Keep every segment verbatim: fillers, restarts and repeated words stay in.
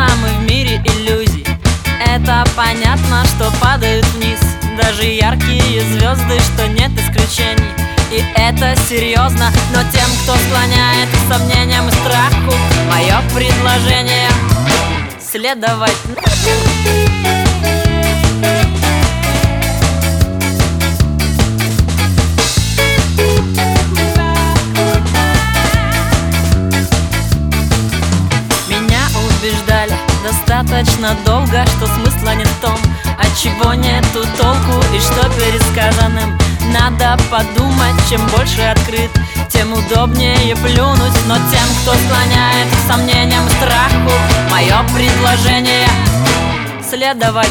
мы в мире иллюзий. Это понятно, что падают вниз даже яркие звезды, что нет исключений. И это серьезно, но тем, кто склоняет к сомнениям и страху, мое предложение — следовать. Меня убеждали достаточно долго, что смысла нет в том, от чего нету толку и что пересказанным. Надо подумать, чем больше открыт, тем удобнее плюнуть. Но тем, кто склоняет к сомнениям и страху, мое предложение — следовать.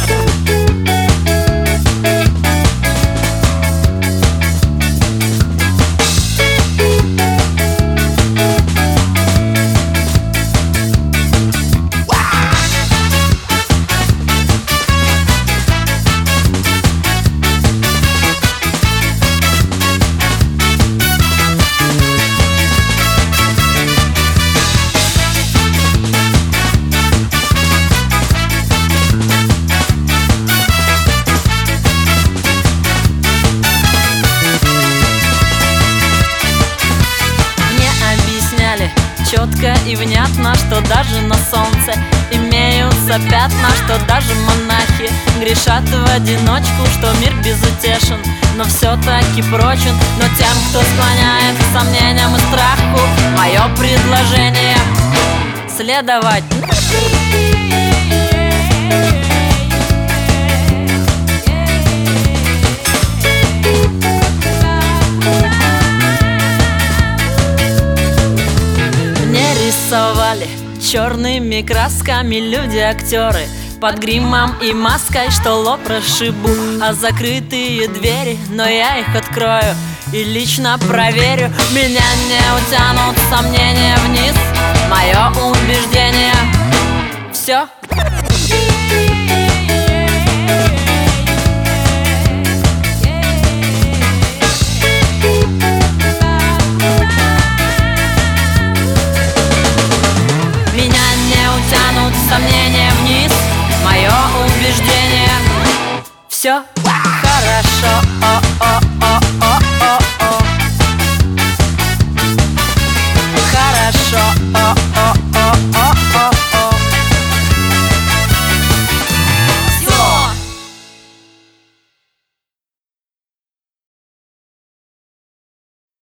Четко и внятно, что даже на солнце имеются пятна, что даже монахи грешат в одиночку, что мир безутешен, но все-таки прочен. Но тем, кто склоняет к сомнениям и страху, мое предложение — следовать. Рисовали черными красками люди-актеры под гримом и маской, что лоб расшибу, а закрытые двери, но я их открою и лично проверю. Меня не утянут сомнения вниз, мое убеждение — все. Сомнения вниз, мое убеждение — все хорошо.